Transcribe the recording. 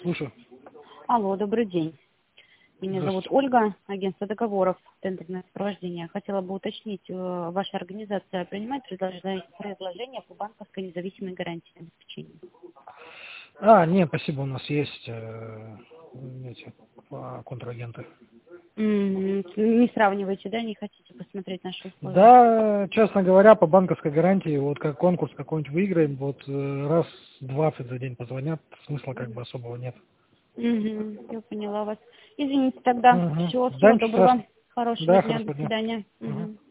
Слушаю. Алло, добрый день. Меня зовут Здравствуйте. Ольга, агентство договоров, тендерное сопровождение. Хотела бы уточнить, ваша организация принимает предложения по банковской независимой гарантии обеспечения? Нет, спасибо, у нас есть эти контрагенты. Не сравнивайте, да, не хотите посмотреть наши условия? Да, честно говоря, по банковской гарантии, вот как конкурс какой-нибудь выиграем, вот раз 20 за день позвонят, смысла как бы особого нет. Я поняла вас. Извините тогда. Угу. Все, Да, всего ничего страшного. доброго, хорошего Да, дня, до хорошего дня. свидания. Мгм.